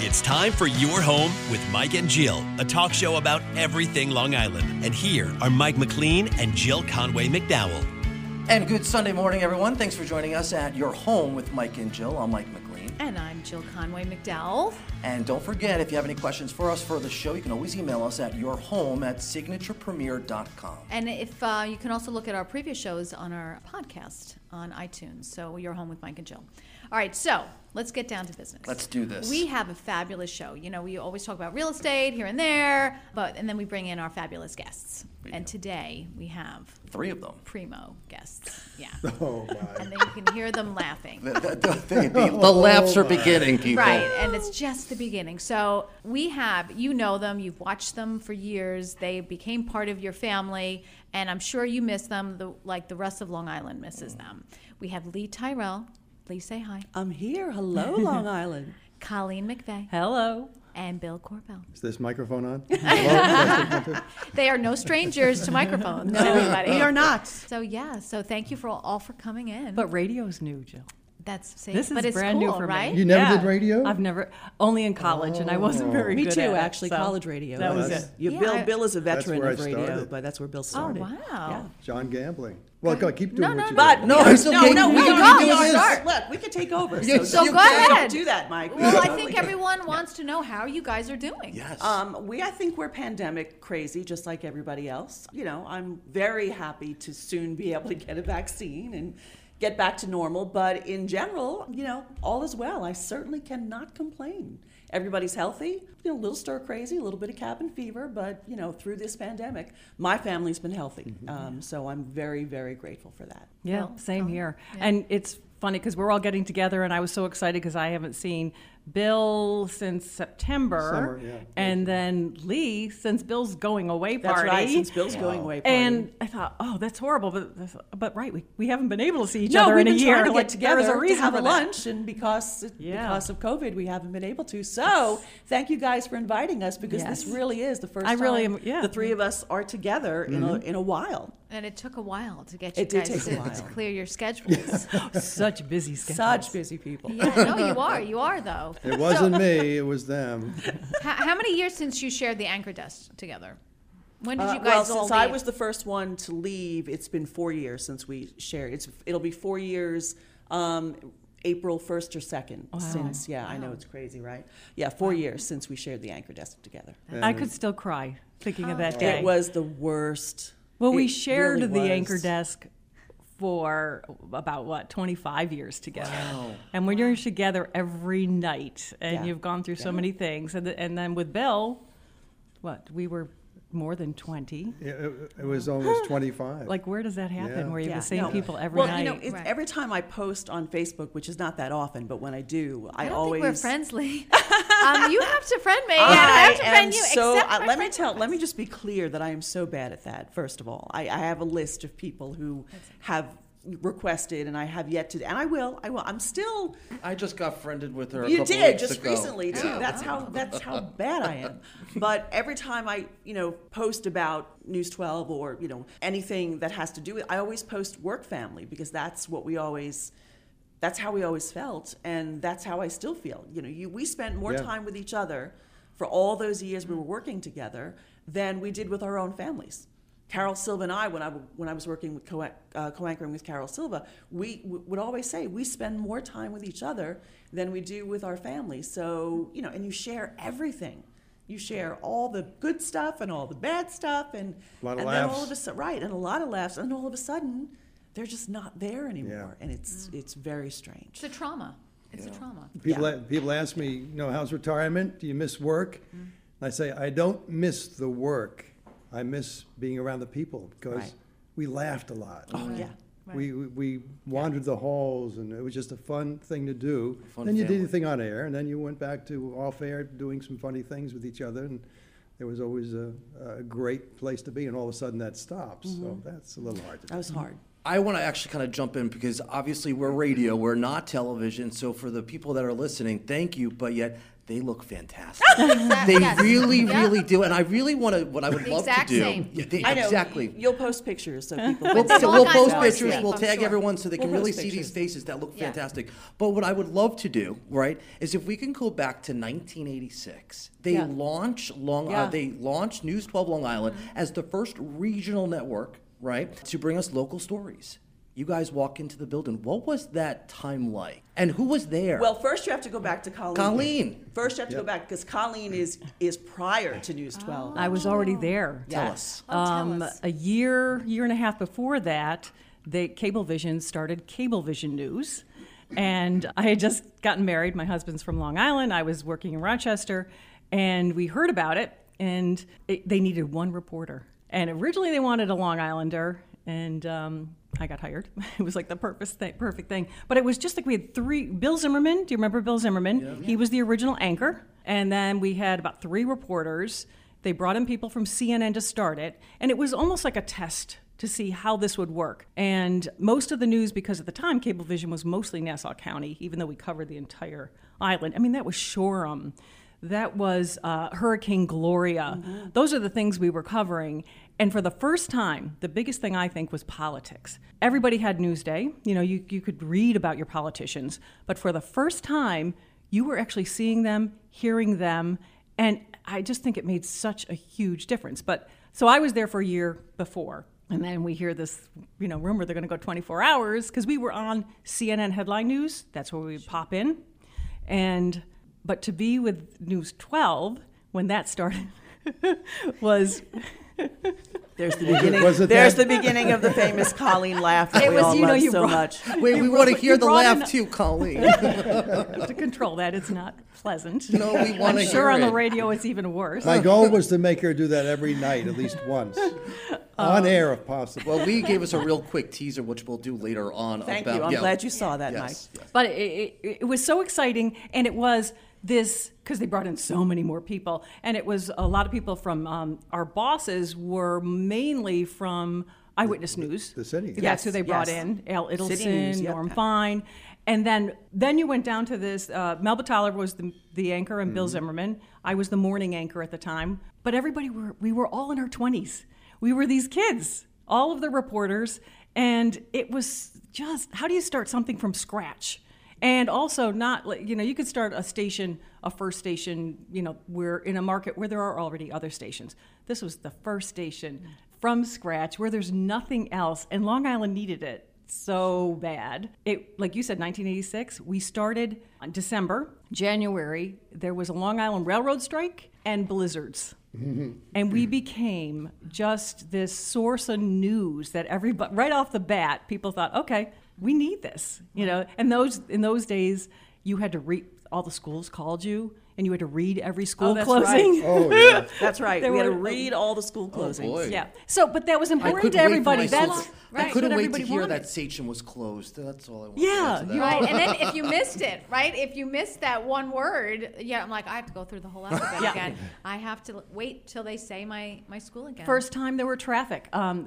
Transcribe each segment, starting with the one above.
It's time for Your Home with Mike and Jill, a talk show about everything Long Island. And here are Mike McLean and Jill Conway McDowell. And good Sunday morning, everyone. Thanks for joining us at Your Home with Mike and Jill. I'm Mike McLean. And I'm Jill Conway McDowell. And don't forget, if you have any questions for us for the show, you can always email us at yourhome@signaturepremier.com. And if you can also look at our previous shows on our podcast on iTunes. So Your Home with Mike and Jill. All right, so let's get down to business. Let's do this. We have a fabulous show. You know, we always talk about real estate here and there, and then we bring in our fabulous guests. And today we have 3 of them. Primo guests. Yeah. Oh, my. And then you can hear them laughing. The laughs are beginning, people. Right, and it's just the beginning. So we have, you know them, you've watched them for years. They became part of your family, and I'm sure you miss them like the rest of Long Island misses them. We have Lee Tyrell. Please say hi. I'm here. Hello, Long Island. Colleen McVeigh. Hello. And Bill Corbell. Is this microphone on? Hello? They are no strangers to microphones, everybody. We are not. So thank you for all for coming in. But radio's new, Jill. This This is but it's brand cool, new for right? me. You never did radio? I've never, only in college, and I wasn't very Me good too, at it, actually, so college radio. That was That's- it. Yeah, Yeah, Bill is a veteran where I of radio, started. but that's where Bill Oh, started. wow. John Gambling. Well, go keep doing what you But do. No, it's okay. no, We we can don't do need to this. start. Look, we could take over. So you go can't ahead. do that, Mike. Well, I Totally think everyone wants to know how you guys are doing. Yes. I think we're pandemic crazy, just like everybody else. You know, I'm very happy to soon be able to get a vaccine and get back to normal. But in general, you know, all is well. I certainly cannot complain. Everybody's healthy, you know, a little stir crazy, a little bit of cabin fever, but, you know, through this pandemic, my family's been healthy. So I'm very, very grateful for that. Yeah, Well, same here. yeah. And it's funny because we're all getting together, and I was so excited because I haven't seen Bill since September, Summer, yeah. and then Lee since Bill's going away That's party. right, since Bill's going away party. And I thought, oh, that's horrible, but right, we haven't been able to see each No, other we've in a been year. trying to Like, get together there's a to reason have for a that. lunch, and because of COVID, we haven't been able to. So thank you guys for inviting us, because this Yes. really is the first I time really am- yeah. the 3 of us are together in a while. And it took a while to get you It did guys take a to while. clear your schedules. Such busy schedules. Such busy people. Yeah, no, you are though. It wasn't me, it was them. How many years since you shared the anchor desk together? When did you Well, guys all since I leave? was the first one to leave, it's been 4 years since we shared. It'll be 4 years. April 1st or 2nd since, I know it's crazy, right? Yeah, 4 years since we shared the anchor desk together. I could still cry thinking of that day. It was the worst. Well, we It shared really the was. anchor desk for about 25 years together. And when you're together every night, and Yeah. you've gone through so many things, and then with Bill, we were more than 20. It was almost 25. Like, where does that happen? Yeah. Where you have Yeah, the same no. people every well, night? you know, Right. every time I post on Facebook, which is not that often, but when I do, I don't always. think we're friends, Lee. You have to friend me, and I have to friend you. So except my let me friend let me just be clear that I am so bad at that. First of all, I have a list of people who have requested, and I have yet to, and I will. I'm still. I just got friended with her. You a couple did weeks just ago. recently too. Yeah. That's how bad I am. But every time I post about News 12 or anything that has to do with, I always post work family, because that's how we always felt, and that's how I still feel. We spent more Yeah. time with each other for all those years we were working together than we did with our own families. Carol Silva and I, when I was working with co-anchoring with Carol Silva, we would always say we spend more time with each other than we do with our families. So, and you share everything. You share all the good stuff and all the bad stuff, and A lot of and laughs. then all of a sudden, right, and a lot of laughs, and all of a sudden, they're just not there anymore, Yeah. and it's very strange. It's a trauma. It's a trauma. People ask me, how's retirement? Do you miss work? And I say, I don't miss the work. I miss being around the people, because Right. we laughed a lot. Oh yeah. Right. We wandered the halls, and it was just a fun thing to do. Fun Then you did family. your thing on air, and then you went back to off air doing some funny things with each other, and there was always a great place to be, and all of a sudden that stops. So that's a little hard to do. That was hard. I want to actually kind of jump in because obviously we're radio, we're not television. So for the people that are listening, thank you. But yet they look fantastic. They really do. And I really want to, what I would love to do. Same. I know. Exactly. You'll post pictures so people We'll can see. post kinds pictures, of we'll stuff, tag sure. everyone so they can We'll really post see these pictures. faces that look Yeah. fantastic. But what I would love to do, right, is if we can go back to 1986. They Yeah. launched Yeah. they launched News 12 Long Island as the first regional network, right, to bring us local stories. You guys walk into the building. What was that time like? And who was there? Well, first you have to go back to Colleen. Colleen. First you have to go back because Colleen is prior to News 12. I was already there. Tell Yes. us. Tell us. A year and a half before that, Cablevision started Cablevision News. And I had just gotten married. My husband's from Long Island. I was working in Rochester. And we heard about it, and they needed one reporter. And originally they wanted a Long Islander, and I got hired. It was like the perfect thing. But it was just like we had three. Bill Zimmerman, do you remember Bill Zimmerman? Yeah. He was the original anchor. And then we had about 3 reporters. They brought in people from CNN to start it. And it was almost like a test to see how this would work. And most of the news, because at the time Cablevision was mostly Nassau County, even though we covered the entire island. I mean, that was Shoreham. That was Hurricane Gloria. Mm-hmm. Those are the things we were covering. And for the first time, the biggest thing I think was politics. Everybody had Newsday. You know, you could read about your politicians. But for the first time, you were actually seeing them, hearing them. And I just think it made such a huge difference. But so I was there for a year before. And then we hear this, rumor they're going to go 24 hours because we were on CNN headline news. That's where we would pop in. But to be with News 12 when that started was... There's the beginning. The beginning of the famous Colleen laugh that we all love so much. Wait, we want to hear the laugh too, Colleen. To control that, it's not pleasant. No, we want to hear it. I'm sure on the radio it's even worse. My goal was to make her do that every night, at least once. On air, if possible. Well, Lee gave us a real quick teaser, which we'll do later on. Thank you. I'm glad you saw that, Mike. Yes. But it was so exciting, and it was this, because they brought in so many more people, and it was a lot of people from, our bosses were mainly from Eyewitness News. The city. That's who they brought in. Al Idelson, Norm Fine. And then you went down to this, Melba Tyler was the anchor and Bill Zimmerman. I was the morning anchor at the time. But we were all in our 20s. We were these kids, all of the reporters. And it was just, how do you start something from scratch? And also not, you could start a first station, we're in a market where there are already other stations. This was the first station from scratch where there's nothing else, and Long Island needed it so bad. It, like you said, 1986, we started in December. January, there was a Long Island Railroad strike and blizzards. And we became just this source of news that everybody, right off the bat, people thought, okay, we need this, And in those days, you had to read. All the schools called you, and you had to read every school closing. Right. Oh, yeah. That's right. We had to read all the school closings. boy. Yeah. So, but that was I important couldn't to wait for everybody. myself. That's I couldn't what wait to everybody hear wanted. that station was closed. That's all I wanted. Yeah, to that. you Right, and then if you missed it, right? If you missed that one word, I'm like, I have to go through the whole alphabet again. I have to wait till they say my school again. First time there were traffic.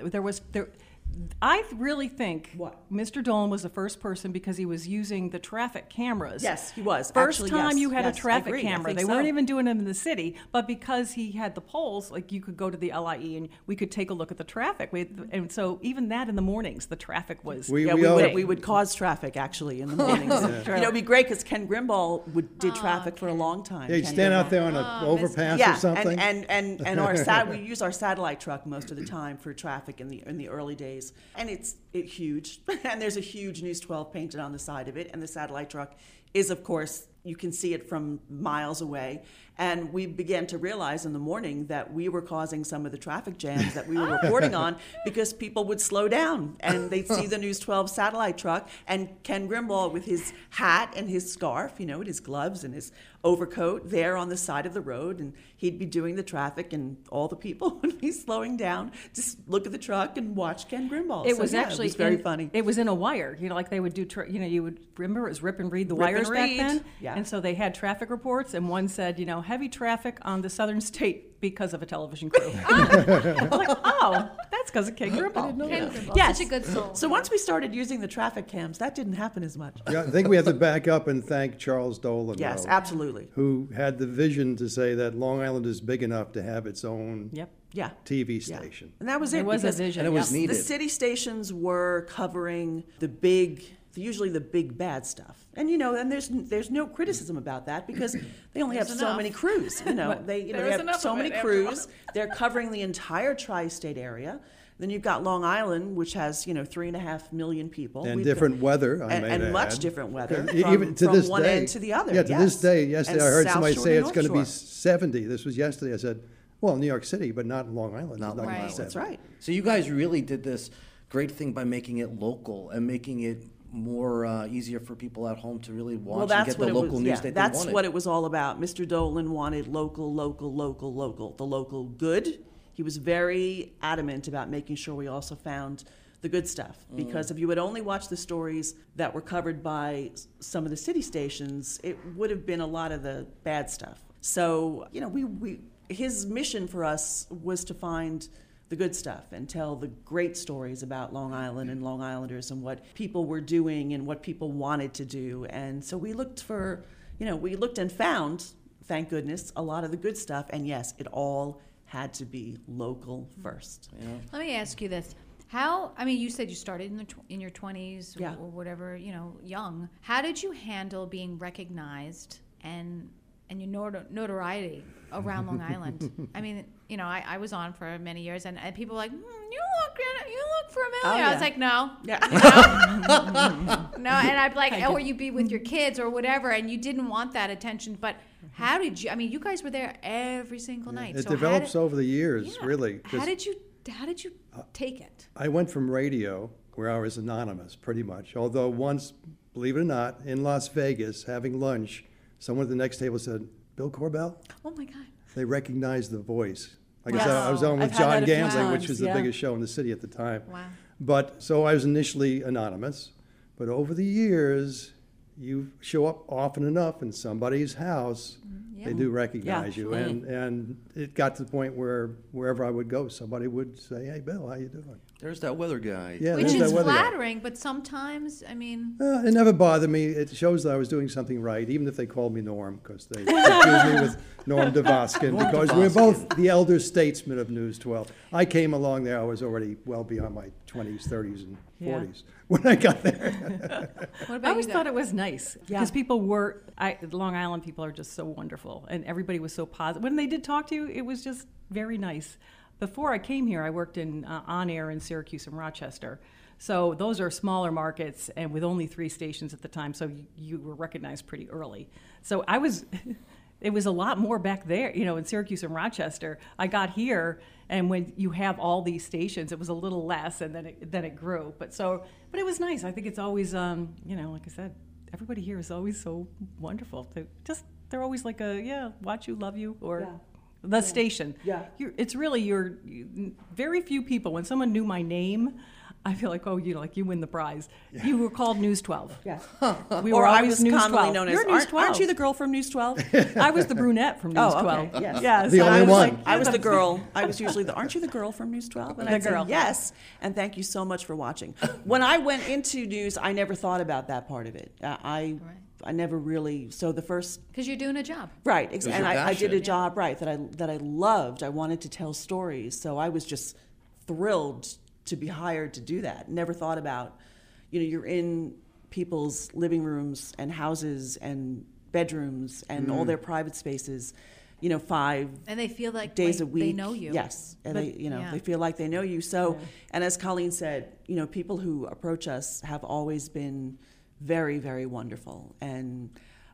I really think Mr. Dolan was the first person because he was using the traffic cameras. Yes, he was. First Actually, time yes. you had Yes, a I traffic agree. I camera. think They so. weren't even doing them in the city, but because he had the polls, like you could go to the LIE and we could take a look at the traffic. And so even that in the mornings, the traffic was. We would cause traffic actually in the mornings. It'd be great because Ken Grimble did traffic for a long time. They'd Ken stand Grimble. out there on an overpass or something. and we use our satellite truck most of the time for traffic in the early days, and it's huge, and there's a huge News 12 painted on the side of it, and the satellite truck is, of course, you can see it from miles away. And we began to realize in the morning that we were causing some of the traffic jams that we were reporting on because people would slow down and they'd see the News 12 satellite truck and Ken Grimble with his hat and his scarf, and his gloves and his overcoat there on the side of the road, and he'd be doing the traffic and all the people would be slowing down, just look at the truck and watch Ken Grimble. It was actually it was very funny. It was in a wire, like they would do. You would remember it was rip and read the Rip and wires back read. then. Yeah. And so they had traffic reports, and one said, heavy traffic on the southern state because of a television crew. I'm like, oh, that's because of Ken Grimble. Ken Grimble, Yes. such a good soul. So once we started using the traffic cams, that didn't happen as much. Yeah, I think we have to back up and thank Charles Dolan, Yes, though, absolutely. who had the vision to say that Long Island is big enough to have its own Yep. Yeah. TV Yeah. station. And that was it. It was a because vision. And it was yeah. needed. The city stations were covering usually the big bad stuff. And and there's no criticism about that because they only have There's so enough. many crews. They There they is have enough so of many it, after crews. They're covering the entire tri-state area. Then you've got Long Island, which has 3.5 million people. And We've different got- weather, I and, may and much add. different weather Even to from this one day. end to the other. Yeah, to this day. Yesterday, And I heard South somebody Shore say to it's North going to be Shore. 70. This was yesterday. I said, well, New York City, but not Long Island. Not It's Long gonna be Island. 70. That's right. So you guys really did this great thing by making it local and making it more easier for people at home to really watch and get the local news that they That's wanted. what it was all about. Mr. Dolan wanted local, the local good. He was very adamant about making sure we also found the good stuff. Because if you had only watched the stories that were covered by some of the city stations, it would have been a lot of the bad stuff. So, his mission for us was to find the good stuff and tell the great stories about Long Island and Long Islanders and what people were doing and what people wanted to do. And so we looked and found, thank goodness, a lot of the good stuff. And yes, it all had to be local first. Let me ask you this. You said you started in your 20s Yeah. or whatever, young. How did you handle being recognized and your notoriety around Long Island? I was on for many years, and people were like, you look familiar. Oh, yeah. I was like, no. Yeah. No, and I'd be like, or you'd be with your kids or whatever, and you didn't want that attention. But how did you? You guys were there every single night. It So develops over the years, yeah. really. 'cause How did you take it? I went from radio, where I was anonymous pretty much, although once, believe it or not, in Las Vegas, having lunch, someone at the next table said, Bill Corbell? Oh my God. They recognized the voice. Like I Yes. said, I was on with I've had John that a few Gambling, which times, was the yeah. biggest show in the city at the time. Wow. But so I was initially anonymous, but over the years, you show up often enough in somebody's house, they do recognize Yeah. you. And it got to the point where wherever I would go, somebody would say, "Hey, Bill, how you doing?" There's that weather guy. Yeah, Which there's is that weather guy. flattering, but sometimes, It never bothered me. It shows that I was doing something right, even if they called me Norm, because they confused me with Norm Dvoskin, Norm because we're Dvoskin. both the elder statesmen of News 12. I came along there, I was already well beyond my 20s, 30s, and Yeah. 40s when I got there. what about I always you thought guys? it was nice Yeah. because Long Island people are just so wonderful, and everybody was so positive. When they did talk to you, it was just very nice. Before I came here, I worked in on air in Syracuse and Rochester. So those are smaller markets, and with only 3 stations at the time, so you were recognized pretty early. So it was a lot more back there, in Syracuse and Rochester. I got here, and when you have all these stations, it was a little less, and then it grew. But it was nice. I think it's always, like I said, everybody here is always so wonderful. They're always like watch you, love you, or Yeah. the station. Yeah. It's really very few people. When someone knew my name, I feel like, you win the prize. You were called News 12. Yeah. We Or were I always was News commonly 12. known as, You're News 12. aren't you the girl from News 12? I was the brunette from News Oh, okay. 12. Yes. Yeah, The so only I was one. like, I was the girl. I was usually aren't you the girl from News 12? And The I'd say, girl. yes, and thank you so much for watching. When I went into news, I never thought about that part of it. I never really, so the first Because you're doing a job. Right, was and your I did a passion. job that I loved. I wanted to tell stories, so I was just thrilled to be hired to do that. Never thought about, you're in people's living rooms and houses and bedrooms and all their private spaces, 5 And they feel like days a week. they know you. Yes, and yeah. they feel like they know you. So, and as Colleen said, people who approach us have always been very, very wonderful, and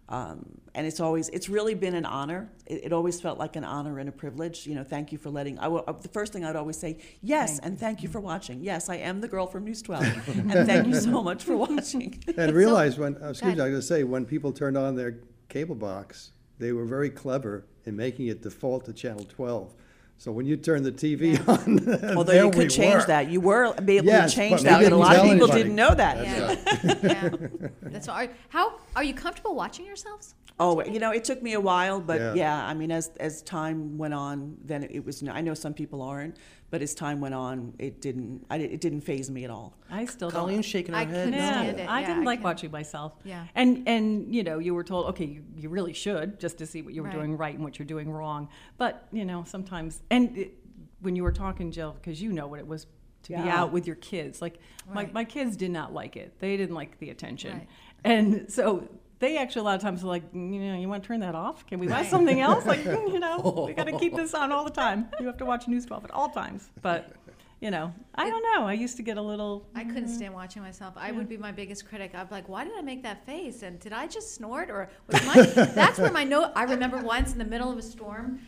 it's really been an honor. It always felt like an honor and a privilege. Thank you for letting. The first thing I'd always say, yes, and thank you for watching. Yes, I am the girl from News 12, and thank you so much for watching. And realize when, I was going to say, when people turned on their cable box, they were very clever in making it default to channel 12. So when you turn the TV on, Although there you we could change were. that, you were able Yes, to change but that, we but a lot of didn't people tell didn't know that. Yeah. Yeah. That's all right. How Are you comfortable watching yourselves? Oh, it took me a while, but Yeah. I mean, as time went on, then it was. I know some people aren't, but as time went on, it didn't faze me at all. I still Colleen's don't. shaking her I head. couldn't no. stand it. I Yeah, didn't I like can- watching myself. Yeah. And you were told, okay, you really should, just to see what you were Right. doing right and what you're doing wrong. But sometimes, when you were talking, Jill, because you know what it was to be Yeah. out with your kids. Like Right. my kids did not like it. They didn't like the attention, Right. and so. They actually a lot of times are like, you want to turn that off? Can we watch Right. something else? Like, we got to keep this on all the time. You have to watch News 12 at all times. But, I don't know. I used to get a little. I couldn't stand watching myself. I would be my biggest critic. I'd be like, why did I make that face? And did I just snort? Or was that's where my note, I remember once in the middle of a storm,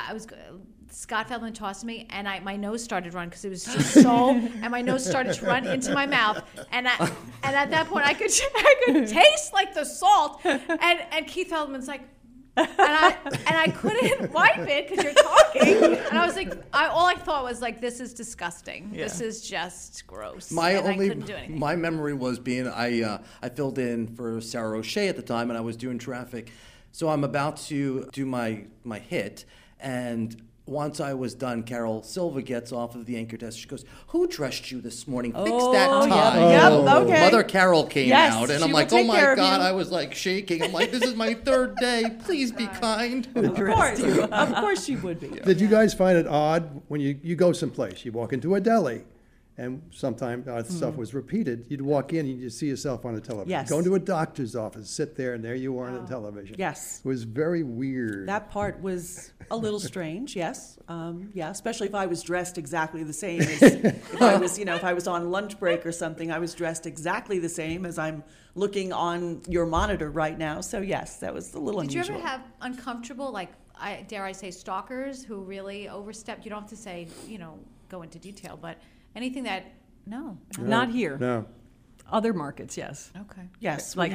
Scott Feldman tossed me, and my nose started to run because it was just so, and my nose started to run into my mouth, and at that point I could taste like the salt, and Keith Feldman's like, and I couldn't wipe it because you're talking, and I was like, all I thought was like, this is disgusting. Yeah. This is just gross. My and I couldn't do anything. my memory was being I filled in for Sarah O'Shea at the time, and I was doing traffic, so I'm about to do my hit, and once I was done, Carol Silva gets off of the anchor desk. She goes, "Who dressed you this morning? Fix that tie." Yep, okay. Mother Carol came Yes, out, and she I'm will like, "Oh take my care of God!" you. I was like shaking. I'm like, "This is my third day. Please be kind." Of course she would be. Did you guys find it odd when you go someplace, you walk into a deli, and sometimes stuff was repeated, you'd walk in and you'd see yourself on the television. Yes. Go into a doctor's office, sit there, and there you are on the television. Yes. It was very weird. That part was a little strange, yes. Especially if I was dressed exactly the same as if I was on lunch break or something, I was dressed exactly the same as I'm looking on your monitor right now. So yes, that was a little Did you unusual. ever have uncomfortable, dare I say, stalkers who really overstepped? You don't have to say, go into detail, but anything that, no. Not here. No. Other markets, yes. Okay. Yes, Like-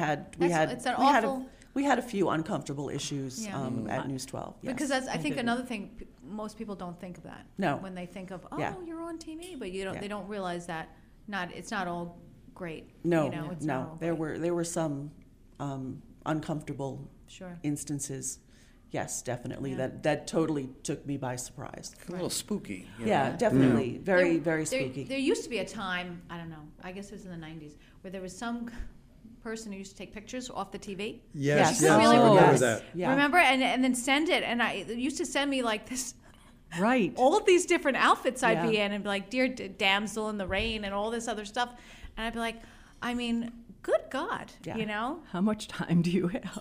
we had a few uncomfortable issues Yeah. at News 12. Yes, Because that's, I we think did. another thing, most people don't think of that. No. When they think of, Yeah. you're on TV, but Yeah. they don't realize that it's not all great. No, It's not all there great. were some uncomfortable Sure. instances. Yes, definitely. Yeah. That totally took me by surprise. A little spooky. you Yeah, know? definitely. Very, very There- spooky. There used to be a time, I don't know, I guess it was in the 90s, where there was some person who used to take pictures off the TV. Yes, Yes. yes, Really I remember yes. that. Yeah. Remember? And then send it. And it used to send me like this, Right. all of these different outfits I'd be Yeah. in, and be like, dear damsel in the rain, and all this other stuff. And I'd be like, I mean, good God, Yeah. How much time do you have?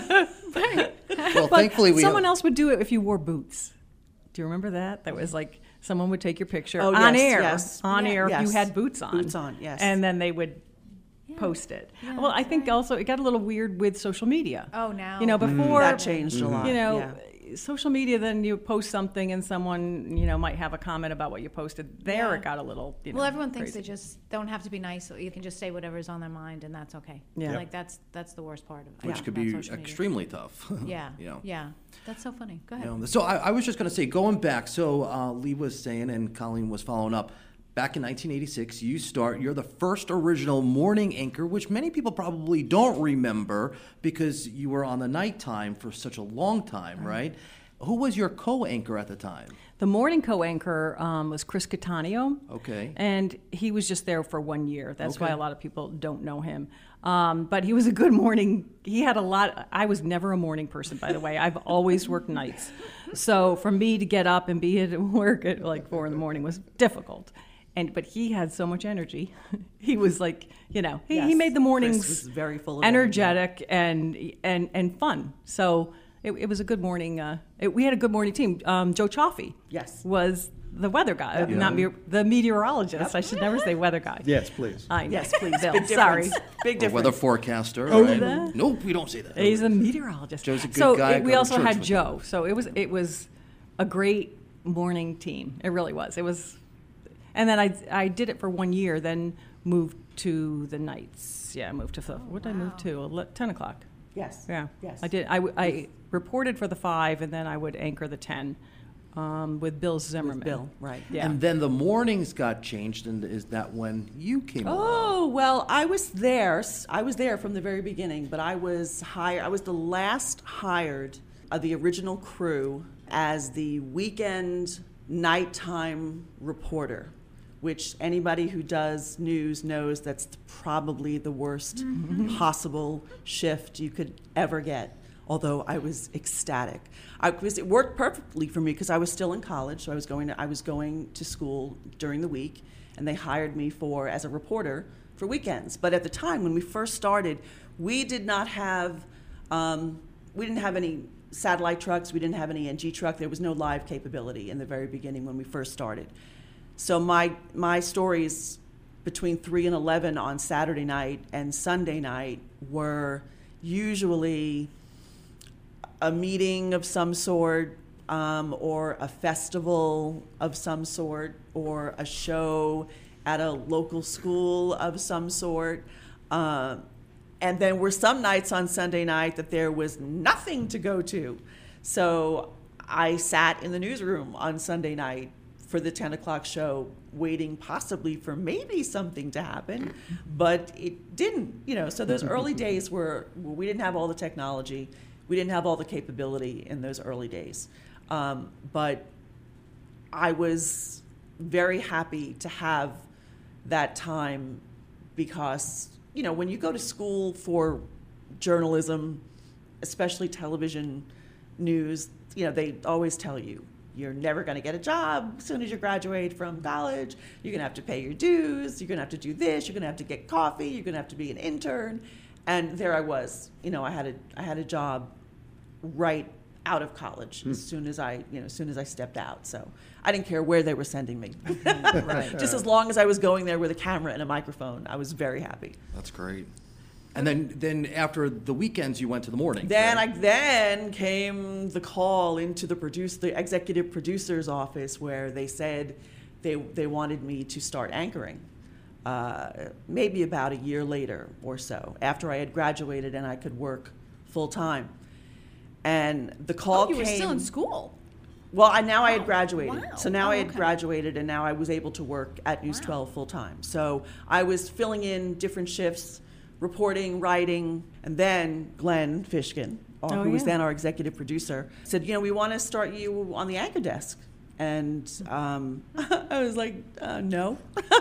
Well, But thankfully we someone else would do it if you wore boots. Do you remember that? That was like someone would take your picture Oh, on yes, air. yes. On Yeah. air if you Yes. had boots on. Boots on, yes. And then they would post it. Well, I think also it got a little weird with social media. Oh, now. Before That changed a lot. Yeah. social media, then you post something and someone, might have a comment about what you posted. There Yeah. it got a little, Well, everyone thinks crazy. they just don't have to be nice. So you can just say whatever's on their mind, and that's okay. Yeah. Like that's the worst part of it. which could about be social media. extremely tough. Yeah. you know. Yeah. That's so funny. Go ahead. So I was just going to say, going back, so Lee was saying, and Colleen was following up, back in 1986, you're the first original morning anchor, which many people probably don't remember because you were on the nighttime for such a long time, right? Who was your co-anchor at the time? The morning co-anchor was Chris Cattaneo. Okay. And he was just there for 1 year. That's why Okay. a lot of people don't know him. But he was a good morning. He had a lot. I was never a morning person, by the way. I've always worked nights. So for me to get up and be at work at like 4 a.m. was difficult. But he had so much energy. He was like, he Yes. made the mornings Chris was very full of energetic and fun. So it was a good morning. We had a good morning team. Joe Chaffee Yes. was the weather guy, the meteorologist. I should never say weather guy. Yes, please. I know. Yes, please. Bill, Big sorry. difference. Big Or difference. weather forecaster, Oh, right? that? Nope, we don't say that. He's a meteorologist. Joe's a good so guy. we Go to also church had with Joe. So it was a great morning team. It really was. It was, and then I did it for 1 year. Then moved to the nights. Yeah, I moved to what did I move to? 10 o'clock. Yes. Yeah. Yes. I did. I reported for the 5, and then I would anchor the 10. with Bill Zimmerman. With Bill, right. Yeah. And then the mornings got changed, and is that when you came along? Oh, well, I was there. I was there from the very beginning, but I was hired. I was the last hired of the original crew as the weekend nighttime reporter, which anybody who does news knows that's probably the worst possible shift you could ever get. Although I was ecstatic. It worked perfectly for me because I was still in college, so I was going to school during the week, and they hired me as a reporter for weekends. But at the time when we first started, we didn't have any satellite trucks, we didn't have any NG truck. There was no live capability in the very beginning when we first started. So my stories between 3 and 11 on Saturday night and Sunday night were usually a meeting of some sort, or a festival of some sort, or a show at a local school of some sort. And then were some nights on Sunday night that there was nothing to go to. So I sat in the newsroom on Sunday night for the 10 o'clock show, waiting possibly for maybe something to happen, but it didn't. So those early days we didn't have all the technology. We didn't have all the capability in those early days. But I was very happy to have that time because, when you go to school for journalism, especially television news, they always tell you, you're never going to get a job as soon as you graduate from college. You're going to have to pay your dues. You're going to have to do this. You're going to have to get coffee. You're going to have to be an intern. And there I was. I had a job right out of college as soon as I stepped out. So I didn't care where they were sending me. Right. Just as long as I was going there with a camera and a microphone, I was very happy. That's great. And then after the weekends, you went to the morning. Then came the call into the executive producer's office where they said they wanted me to start anchoring. Maybe about a year later or so, after I had graduated and I could work full time. And the call came. You were still in school. Well, I had graduated. Wow. So now I had Okay. graduated, and now I was able to work at News 12 full time. So I was filling in different shifts, reporting, writing, and then Glenn Fishkin, who was then our executive producer, said, we want to start you on the anchor desk. And I was like, no.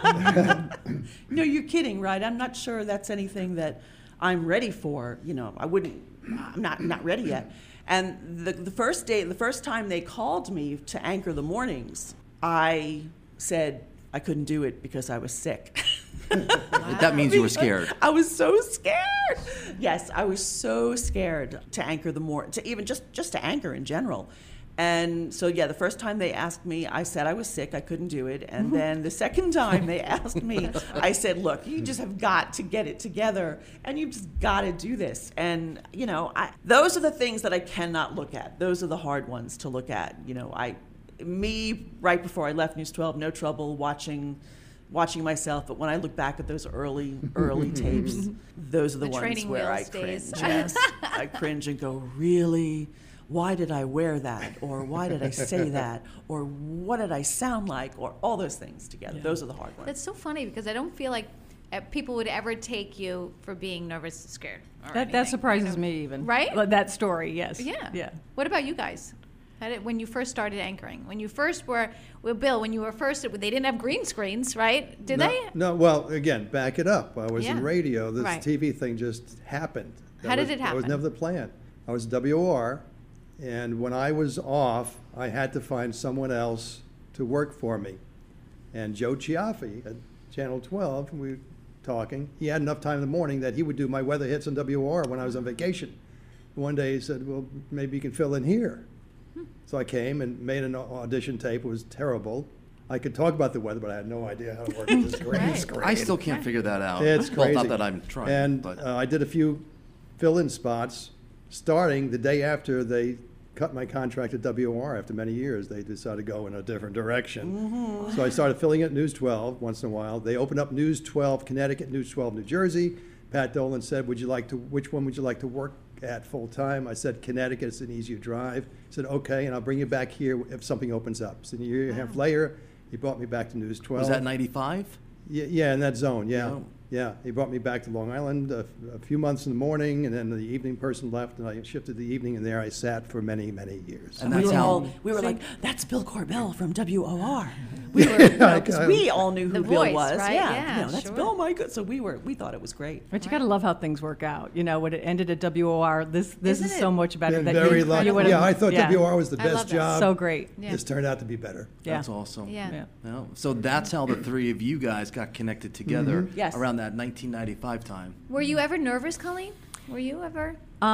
No, you're kidding, right? I'm not sure that's anything that I'm ready for. I'm not ready yet. And the first time they called me to anchor the mornings, I said I couldn't do it because I was sick. That means you were scared. I was so scared. Yes, I was so scared to anchor to even just to anchor in general. And so, the first time they asked me, I said I was sick, I couldn't do it. And then the second time they asked me, I said, look, you just have got to get it together, and you've just got to do this. And, those are the things that I cannot look at. Those are the hard ones to look at. Right before I left News 12, no trouble watching myself, but when I look back at those early tapes, those are the ones where I cringe. Yes, I cringe and go, really? Why did I wear that? Or why did I say that? Or what did I sound like? Or all those things together. Yeah. Those are the hard ones. That's so funny because I don't feel like people would ever take you for being nervous and scared. That surprises me even. Right? That story, yes. Yeah. What about you guys? When you first started anchoring? When you first were, Bill, when you were first, they didn't have green screens, right? Did they? No, well, again, back it up. I was in radio. This TV thing just happened. How did it happen? That was never the plan. I was WOR. And when I was off, I had to find someone else to work for me. And Joe Chiaffi at Channel 12, we were talking, he had enough time in the morning that he would do my weather hits on WOR when I was on vacation. One day he said, well, maybe you can fill in here. So I came and made an audition tape. It was terrible. I could talk about the weather, but I had no idea how to work with this green screen. I still can't figure that out. It's crazy. Well, not that I'm trying. And but. I did a few fill-in spots starting the day after they cut my contract at WOR. After many years, they decided to go in a different direction. Mm-hmm. So I started filling at News 12 once in a while. They opened up News 12 Connecticut, News 12 New Jersey. Pat Dolan said, which one would you like to work at full time. I said, Connecticut's an easier drive. He said, okay, and I'll bring you back here if something opens up. So a year and a half later, he brought me back to News 12. Was that 95? Yeah, in that zone, yeah. Oh. Yeah, he brought me back to Long Island a few months in the morning, and then the evening person left, and I shifted to the evening, and there I sat for many, many years. And we that's were how. all, we were like, that's Bill Corbell from WOR. We were, because we all knew who The Bill voice, was. right? Yeah, that's sure. Bill, my good. So we thought it was great. But you got to love how things work out. You know, when it ended at WOR, this Isn't is it? so much better. Been That very you lucky. would've- Yeah, I thought yeah. WR was the I love best that. job. So great. Yeah. This turned out to be better. Yeah. That's awesome. Yeah. Yeah. Yeah. So that's how the three of you guys got connected together Yes. around that 1995 time. Were you ever nervous, Colleen? Were you ever?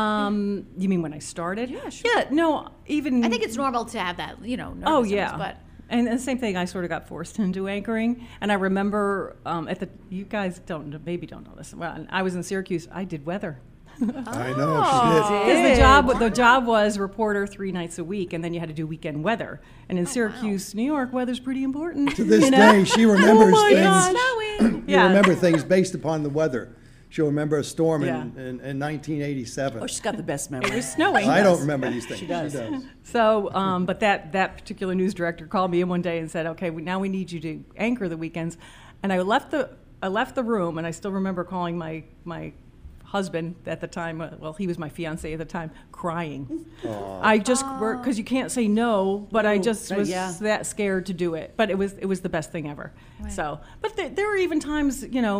You mean when I started? Yeah, sure. Yeah, no, even. I think it's normal to have that, nervousness. Oh yeah, But and the same thing. I sort of got forced into anchoring, and I remember you guys maybe don't know this. Well, I was in Syracuse. I did weather. I know, she did. Because the job was reporter 3 nights a week, and then you had to do weekend weather. And in Syracuse, New York, wear's pretty important. To this day, she remembers Oh my things. gosh. You Yeah. remember things based upon the weather. She'll remember a storm Yeah. in 1987. Oh, she's got the best memory. It was snowing. I don't remember these things. She does. So, but that particular news director called me in one day and said, "Okay, now we need you to anchor the weekends." And I left the room, and I still remember calling my husband at the time. Well, he was my fiance at the time, crying. I just because you can't say no, but I just was that scared to do it. But it was the best thing ever. Right. So, but there were even times,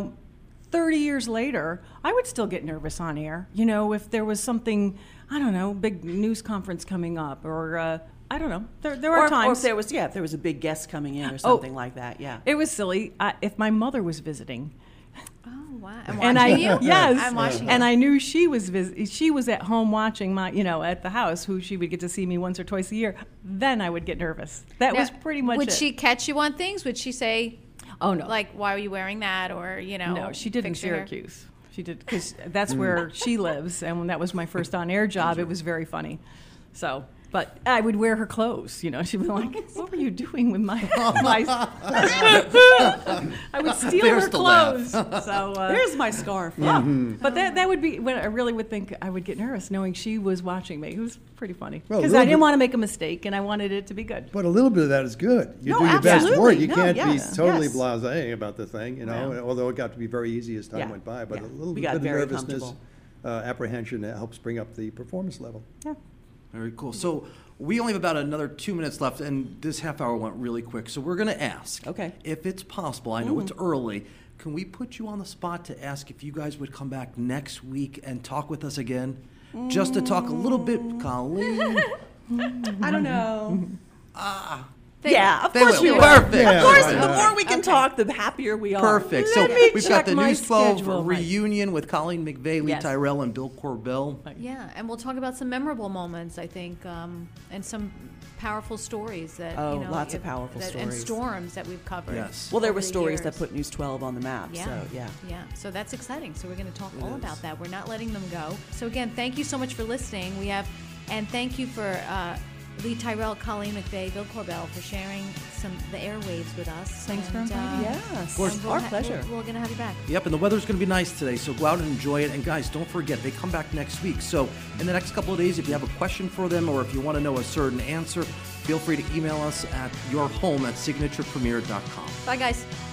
30 years later, I would still get nervous on air. If there was something, I don't know, big news conference coming up, or I don't know. There are times. Or if there was a big guest coming in or something like that. Yeah. It was silly. If my mother was visiting, oh wow, I'm and watching you. yes, I'm watching and you. I knew she was she was at home watching my, at the house, who she would get to see me once or twice a year. Then I would get nervous. That Now, was pretty much Would it. she catch you on things? Would she say, Oh no, like, why are you wearing that? Or no, she did in fix your hair? Syracuse. She did because that's where she lives, and when that was my first on-air job, it was very funny. So, but I would wear her clothes. She'd be like, "What were you doing with my?" I would steal There's her the laugh. clothes. So There's my scarf. yeah, but that would be when I really would think I would get nervous knowing she was watching me. It was pretty funny Well, a because little I didn't bit- want to make a mistake, and I wanted it to be good. But a little bit of that is good. You No, do your best absolutely. work. You No, can't yes, be totally yes. blasé about the thing, No. although it got to be very easy as time Yeah, went by. But yeah. a little We bit got of very nervousness, comfortable. apprehension, that helps bring up the performance level. Yeah. Very cool. So we only have about another 2 minutes left, and this half hour went really quick. So we're going to ask, Okay. if it's possible, I know it's early, can we put you on the spot to ask if you guys would come back next week and talk with us again? Just to talk a little bit, Colleen. I don't know. They- Yeah, of They course will. we will. Perfect. Yeah, Of course, right, the right. more we can talk, the happier we are. Perfect. So Let me we've got check the my News 12 schedule, Mike. reunion with Colleen McVeigh, Lee Yes. Tyrell, and Bill Corbell. Yeah, and we'll talk about some memorable moments, I think, and some powerful stories that Oh, lots of powerful and stories. storms that we've covered. Yes. Well, there over were the stories years. that put News 12 on the map. Yeah. So, yeah. Yeah. So that's exciting. So we're going to talk all about that. We're not letting them go. So again, thank you so much for listening. And thank you for Lee Tyrell, Colleen McVeigh, Bill Corbell for sharing the airwaves with us. Thanks for And, inviting me. Yes. and Our pleasure. We're going to have you back. Yep, and the weather's going to be nice today, so go out and enjoy it. And guys, don't forget, they come back next week. So in the next couple of days, if you have a question for them or if you want to know a certain answer, feel free to email us at yourhome@signaturepremier.com. Bye, guys.